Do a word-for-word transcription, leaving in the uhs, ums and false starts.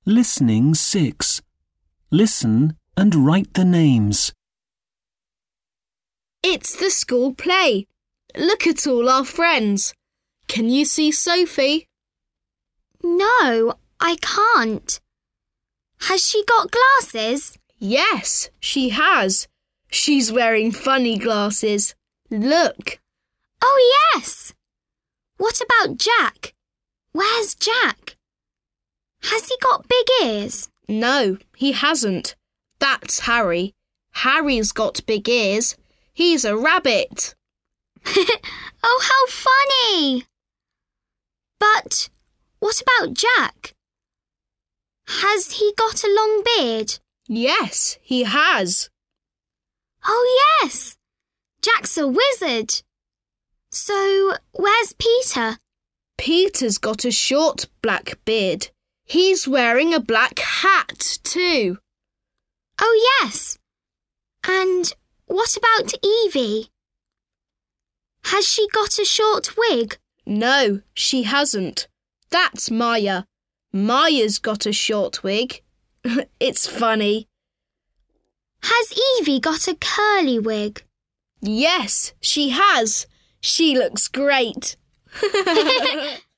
Listening six. Listen and write the names. It's the school play. Look at all our friends. Can you see Sophie? No, I can't. Has she got glasses? Yes, she has. She's wearing funny glasses. Look. Oh, yes. What about Jack? Where's Jack? Has he got big ears? No, he hasn't. That's Harry. Harry's got big ears. He's a rabbit. Oh, how funny! But what about Jack? Has he got a long beard? Yes, he has. Oh, yes. Jack's a wizard. So, where's Peter? Peter's got a short black beard. He's wearing a black hat too. Oh, yes. And what about Evie? Has she got a short wig? No, she hasn't. That's Maya. Maya's got a short wig. It's funny. Has Evie got a curly wig? Yes, she has. She looks great.